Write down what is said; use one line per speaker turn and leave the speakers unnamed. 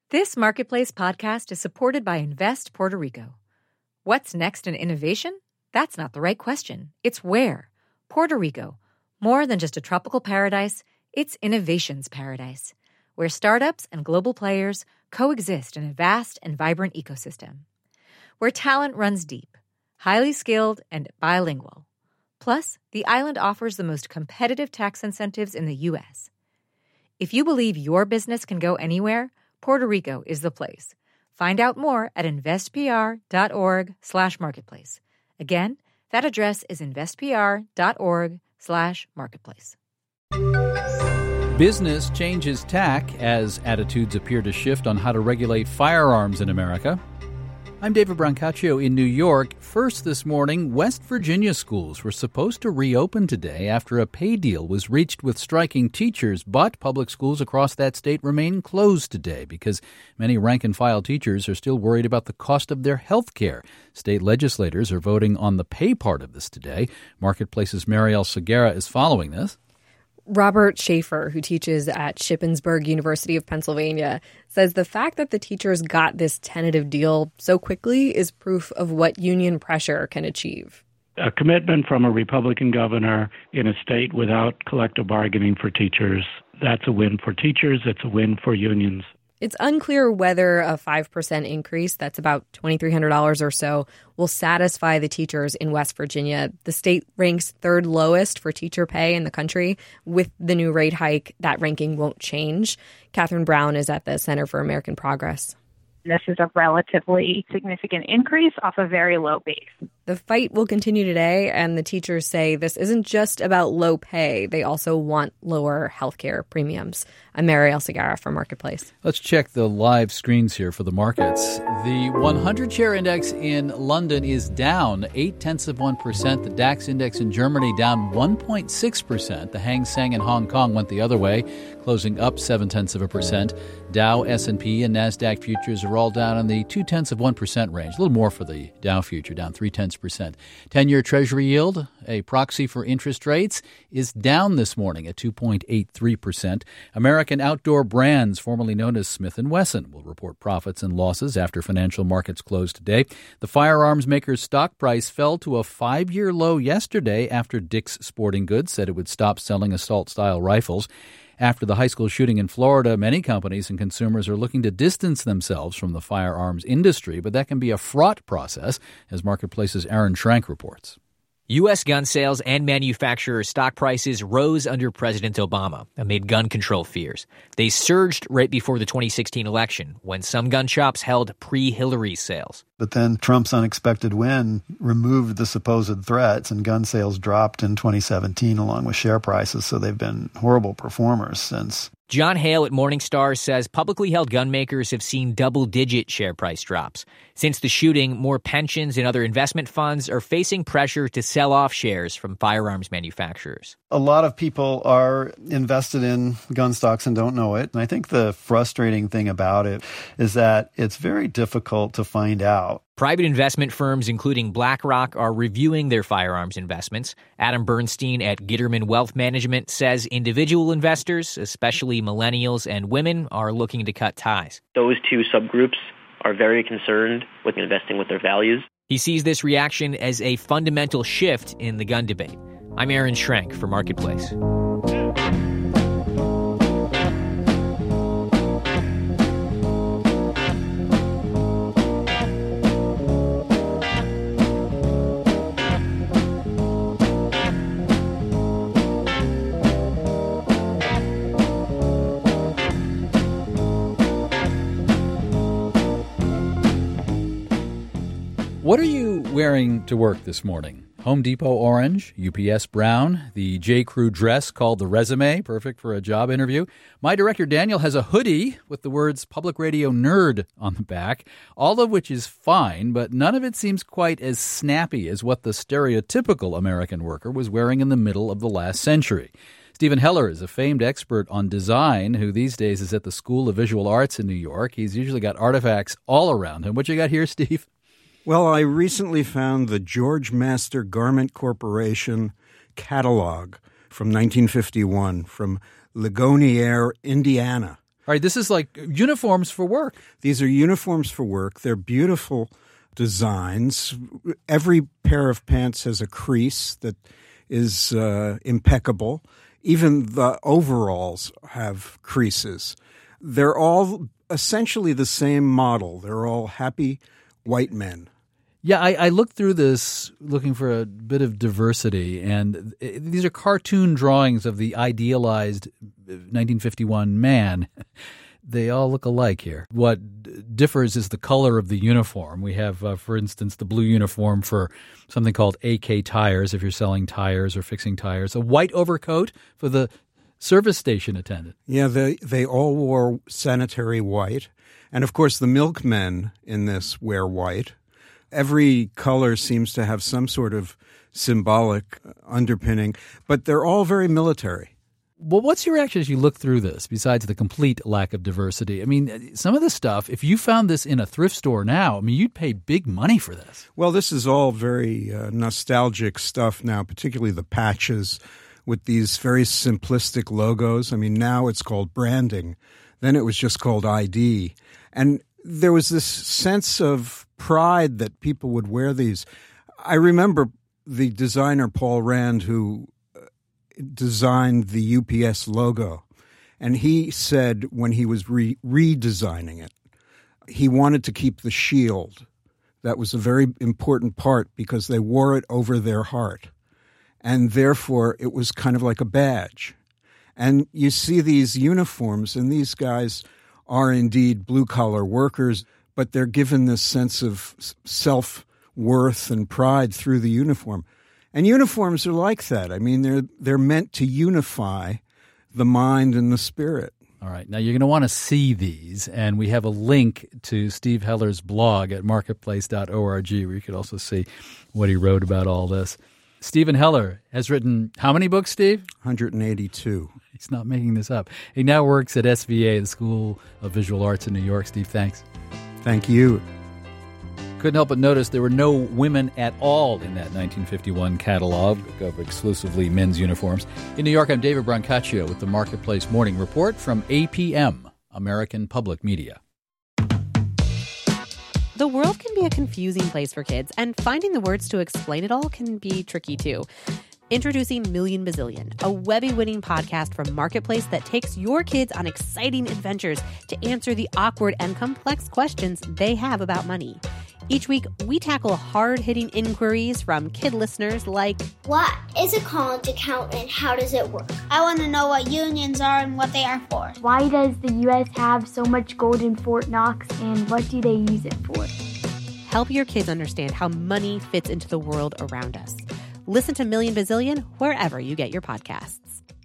This Marketplace podcast is supported by Invest Puerto Rico. What's next in innovation? That's not the right question. It's where. Puerto Rico. More than just a tropical paradise, it's innovation's paradise, where startups and global players coexist in a vast and vibrant ecosystem. Where talent runs deep, highly skilled, and bilingual. Plus, the island offers the most competitive tax incentives in the U.S. If you believe your business can go anywhere, Puerto Rico is the place. Find out more at investpr.org/marketplace. Again, that address is investpr.org/marketplace.
Business changes tack as attitudes appear to shift on how to regulate firearms in America. I'm David Brancaccio in New York. First this morning, West Virginia schools were supposed to reopen today after a pay deal was reached with striking teachers, but public schools across that state remain closed today because many rank-and-file teachers are still worried about the cost of their health care. State legislators are voting on the pay part of this today. Marketplace's Marielle Segarra is following this.
Robert Schaefer, who teaches at Shippensburg University of Pennsylvania, says the fact that the teachers got this tentative deal so quickly is proof of what union pressure can achieve.
A commitment from a Republican governor in a state without collective bargaining for teachers, that's a win for teachers, it's a win for unions.
It's unclear whether a 5% increase, that's about $2,300 or so, will satisfy the teachers in West Virginia. The state ranks third lowest for teacher pay in the country. With the new rate hike, that ranking won't change. Catherine Brown is at the Center for American Progress.
This is a relatively significant increase off a very low base.
The fight will continue today, and the teachers say this isn't just about low pay. They also want lower healthcare premiums. I'm Marielle Segarra for Marketplace.
Let's check the live screens here for the markets. The 100-share index in London is down 0.8%. The DAX index in Germany down 1.6%. The Hang Seng in Hong Kong went the other way, closing up 0.7%. Dow, S&P, and NASDAQ futures are all down in the 0.2% range. A little more for the Dow future, down 0.3%. 10-year Treasury yield, a proxy for interest rates, is down this morning at 2.83%. American Outdoor Brands, formerly known as Smith & Wesson, will report profits and losses after financial markets closed today. The firearms maker's stock price fell to a 5-year low yesterday after Dick's Sporting Goods said it would stop selling assault-style rifles. After the high school shooting in Florida, many companies and consumers are looking to distance themselves from the firearms industry, but that can be a fraught process, as Marketplace's Aaron Schrank reports.
U.S. gun sales and manufacturer stock prices rose under President Obama amid gun control fears. They surged right before the 2016 election, when some gun shops held pre-Hillary sales.
But then Trump's unexpected win removed the supposed threats, and gun sales dropped in 2017 along with share prices, so they've been horrible performers since.
John Hale at Morningstar says publicly held gun makers have seen double-digit share price drops. Since the shooting, more pensions and other investment funds are facing pressure to sell off shares from firearms manufacturers.
A lot of people are invested in gun stocks and don't know it. And I think the frustrating thing about it is that it's very difficult to find out.
Private investment firms, including BlackRock, are reviewing their firearms investments. Adam Bernstein at Gitterman Wealth Management says individual investors, especially millennials and women, are looking to cut ties.
Those two subgroups are very concerned with investing with their values.
He sees this reaction as a fundamental shift in the gun debate. I'm Aaron Schrank for Marketplace.
What are you wearing to work this morning? Home Depot orange, UPS brown, the J.Crew dress called the resume, perfect for a job interview. My director Daniel has a hoodie with the words Public Radio Nerd on the back, all of which is fine, but none of it seems quite as snappy as what the stereotypical American worker was wearing in the middle of the last century. Stephen Heller is a famed expert on design who these days is at the School of Visual Arts in New York. He's usually got artifacts all around him. What you got here, Steve?
Well, I recently found the George Master Garment Corporation catalog from 1951 from Ligonier, Indiana.
All right, this is like uniforms for work.
These are uniforms for work. They're beautiful designs. Every pair of pants has a crease that is impeccable. Even the overalls have creases. They're all essentially the same model. They're all happy white men.
Yeah, I looked through this looking for a bit of diversity, and these are cartoon drawings of the idealized 1951 man. They all look alike here. What differs is the color of the uniform. We have, for instance, the blue uniform for something called AK Tires, if you're selling tires or fixing tires, a white overcoat for the service station attendant.
Yeah, they all wore sanitary white. And, of course, the milkmen in this wear white. Every color seems to have some sort of symbolic underpinning, but they're all very military.
Well, what's your reaction as you look through this, besides the complete lack of diversity? I mean, some of the stuff, if you found this in a thrift store now, I mean, you'd pay big money for this.
Well, this is all very nostalgic stuff now, particularly the patches with these very simplistic logos. I mean, now it's called branding. Then it was just called ID. And there was this sense of pride that people would wear these. I remember the designer Paul Rand, who designed the UPS logo, and he said when he was redesigning it, he wanted to keep the shield. That was a very important part because they wore it over their heart, and therefore it was kind of like a badge. And you see these uniforms, and these guys are indeed blue-collar workers, but they're given this sense of self-worth and pride through the uniform. And uniforms are like that. I mean, they're meant to unify the mind and the spirit.
All right. Now, you're going to want to see these, and we have a link to Steve Heller's blog at marketplace.org, where you could also see what he wrote about all this. Stephen Heller has written how many books, Steve?
182.
He's not making this up. He now works at SVA, the School of Visual Arts in New York. Steve, thanks.
Thank you.
Couldn't help but notice there were no women at all in that 1951 catalog of exclusively men's uniforms. In New York, I'm David Brancaccio with the Marketplace Morning Report from APM, American Public Media.
The world can be a confusing place for kids, and finding the words to explain it all can be tricky too. Introducing Million Bazillion, a Webby-winning podcast from Marketplace that takes your kids on exciting adventures to answer the awkward and complex questions they have about money. Each week, we tackle hard-hitting inquiries from kid listeners like,
what is a college account and how does it work? I want to know what unions are and what they are for.
Why does the U.S. have so much gold in Fort Knox, and what do they use it for?
Help your kids understand how money fits into the world around us. Listen to Million Bazillion wherever you get your podcasts.